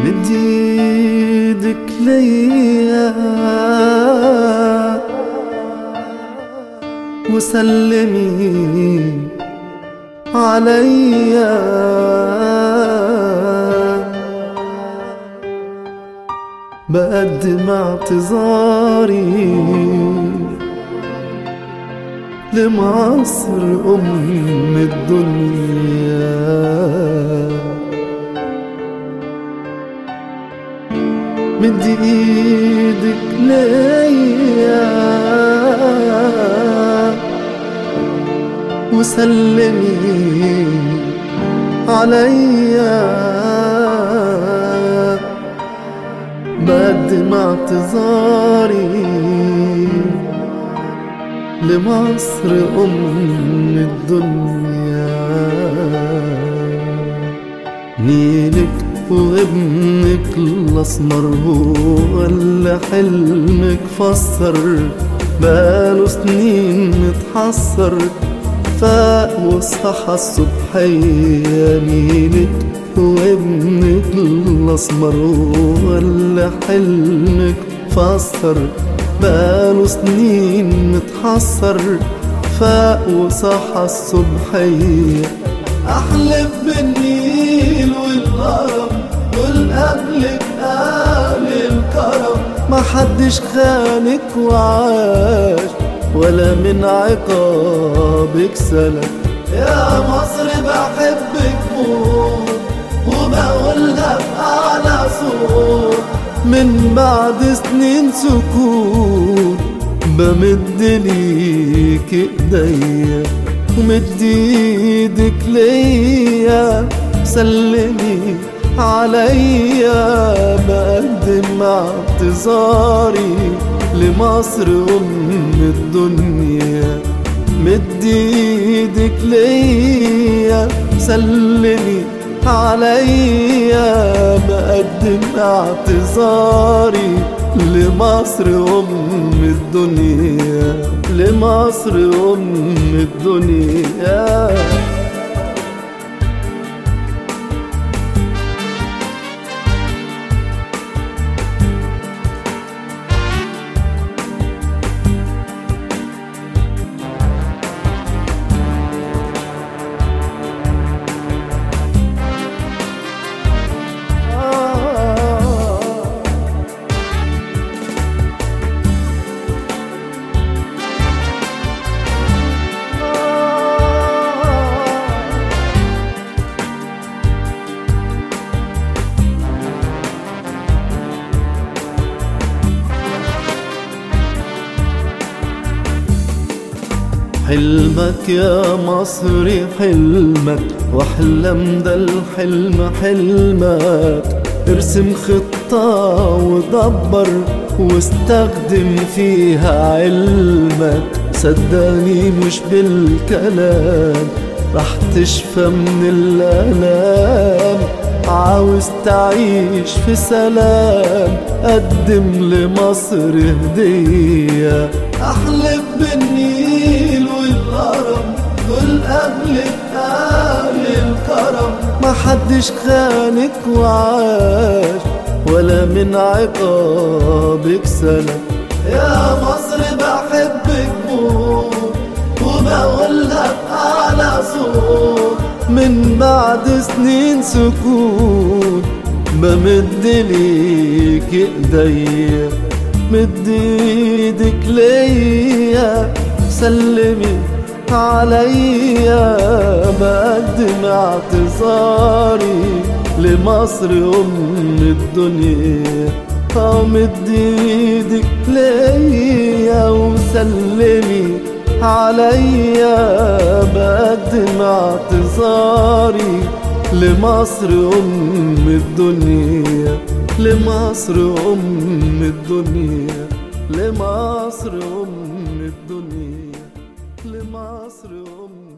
مد ايدك ليا وسلمي عليا، بقدم اعتذاري لمصر أم الدنيا. مد ايدك ليا وسلمي عليا، بقدم اعتذاري لمصر أم الدنيا. نيلك وابنك الأسمر هو اللي حلمك فسر، بقاله سنين متحسر فاق وصحى الصبحية. نيلك وابنك الأسمر هو اللي حلمك فسر، بقاله سنين متحسر فاق وصحى الصبحية. أحلف بالنيل والهرم دول قبلك أهل الكرم، محدش خانك وعاش ولا من عقابك سلم. يا مصر بحبك موت وبقولها بأعلى صوت، من بعد سنين سكوت بمد ليك ايديا. ومد ايدك ليا سلمي عليا، بقدم اعتذاري لمصر أم الدنيا. مد ايدك ليا سلمي عليا، بقدم اعتذاري لمصر أم الدنيا، لمصر أم الدنيا. حلمك يا مصري حلمك، واحلم ده الحلم حلمك. ارسم خطة ودبر واستخدم فيها علمك، صدقني مش بالكلام راح تشفى من الآلام. عاوز تعيش في سلام قدم لمصر هدية. أحلف بالنيل والهرم دول قبلك أهل الكرم، محدش خانك وعاش ولا من عقابك سلم. يا مصر بحبك موت وبقولها بأعلى صوت، من بعد سنين سكوت بمد ليك ايديا. مد ايدك ليا سلمي عليا، بقدم اعتذاري لمصر أم الدنيا. مد ايدك ليا وسلمي عليا، بقدم اعتذاري لمصر أم الدنيا، لمصر أم الدنيا، لمصر أم الدنيا، لمصر أم